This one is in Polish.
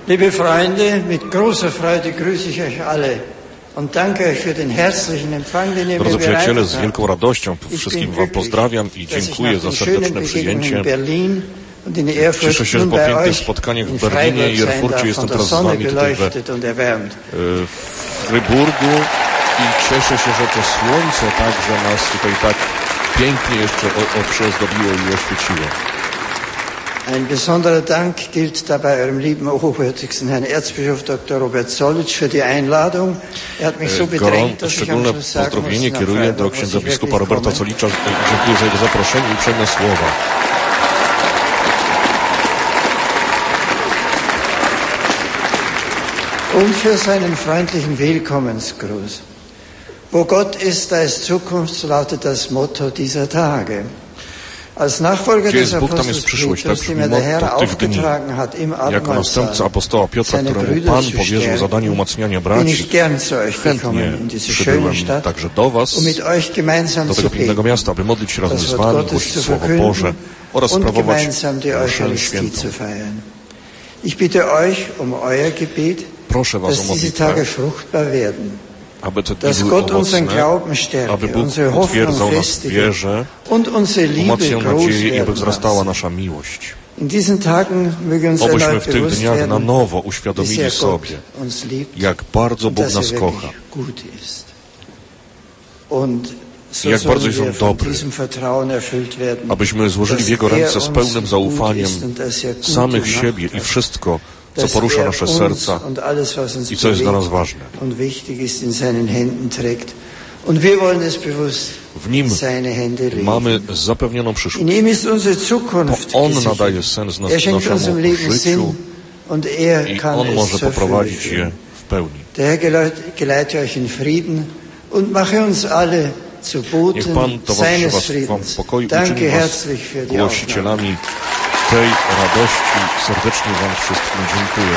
Liebe Freunde, mit großer Freude grüße ich euch alle und danke euch für den herzlichen Empfang, den ihr mir Drodzy przyjaciele, bereitet z wielką radością wszystkim Wam pozdrawiam i dziękuję za serdeczne przyjęcie. Cieszę się, że po pięknych spotkaniach w Berlinie i Erfurcie jestem teraz z Wami tutaj w Fryburgu i cieszę się, że to słońce także nas tutaj tak pięknie jeszcze przyozdobiło i oświeciło. Ein besonderer Dank gilt dabei eurem lieben Hochwürdigsten Herrn Erzbischof Dr. Robert Zollitsch für die Einladung. Hat mich so bedrängt, dass ich am Schluss sagen pozdrowienie kieruję do księdza biskupa Roberta Zolicza. Dziękuję za jego zaproszenie i uprzejme słowa. Und für seinen freundlichen Willkommensgruß. Wo Gott ist, da ist Zukunft, so lautet das Motto dieser Tage. Als Nachfolger des Apostels Petrus, dem der Herr aufgetragen hat, im Abendmahlsaal seine Brüder zu stärken, bin ich gern zu euch gekommen in diese schöne Stadt, mit euch gemeinsam zu beten, das Wort Gottes zu verkünden und gemeinsam die Eucharistie zu feiern. Ich bitte euch um euer Gebet, dass diese Tage fruchtbar werden. Dass Gott unseren Glauben stärke, unsere Hoffnung festige und unsere Liebe groß werden lasse. In diesen Tagen möge uns erneut bewusst werden, wie sehr Gott uns liebt und dass er wirklich gut ist. Und so sollen wir von diesem Vertrauen erfüllt werden, abyśmy złożyli w Jego ręce z pełnym zaufaniem samych siebie i wszystko, co porusza nasze serca i co jest dla nas ważne. W Nim mamy zapewnioną przyszłość. To On nadaje sens naszemu życiu i On może poprowadzić je w pełni. Niech Pan towarzyszy Wam w pokoju i uczyni Was głosicielami tej radości. Serdecznie Wam wszystkim dziękuję.